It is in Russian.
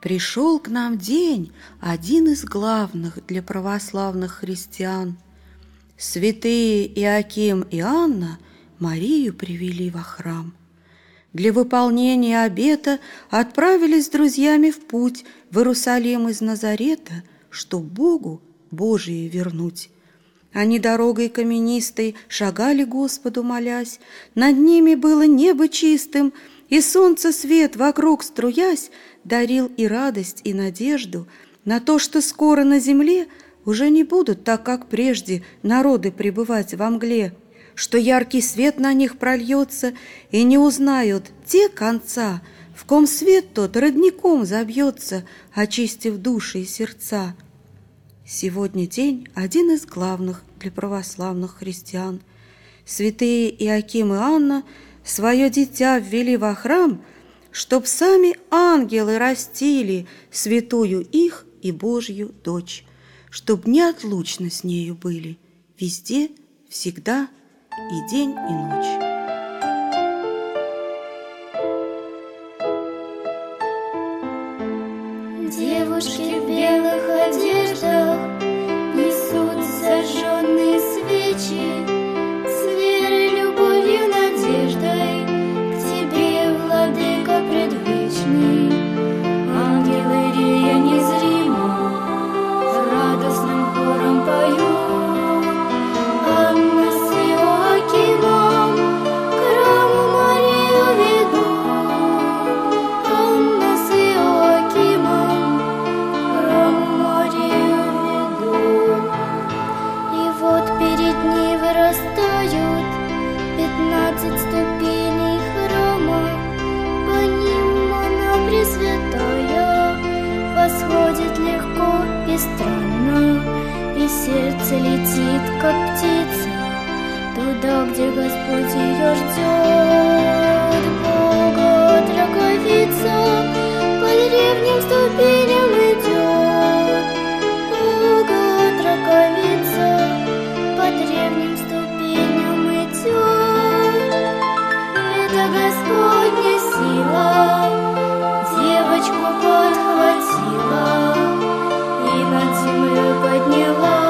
Пришел к нам день, один из главных для православных христиан. Святые Иоаким и Анна Марию привели во храм. Для выполнения обета отправились с друзьями в путь в Иерусалим из Назарета, чтоб Богу Божие вернуть. Они дорогой каменистой шагали Господу молясь, над ними было небо чистым, и солнце свет вокруг струясь дарил и радость, и надежду на то, что скоро на земле уже не будут, так как прежде, народы пребывать во мгле, что яркий свет на них прольется, и не узнают те конца, в ком свет тот родником забьется, очистив души и сердца. Сегодня день один из главных для православных христиан. Святые Иоаким и Анна свое дитя ввели во храм, чтоб сами ангелы растили святую их и Божью дочь, чтоб неотлучно с нею были везде, всегда и день, и ночь. Девушки в белых одеждах несут зажженные свечи, с верой, любовью, надеждой к тебе, владыка предвечный. Ангелы рея незримо радостным хором поют. Анна с Иоакимом к храму Марию ведут. Анна с Иоакимом к храму Марию ведут. И вот перед ней вырастают 15 ступеней храма, по ним она пресвятая восходит легко и странно, и сердце летит, как птица, туда, где Господь ее ждет. Бога отраковица по древним ступеням идет. Бога отраковица по древним ступеням идет. Это Господня сила девочку подхватила и над землей подняла.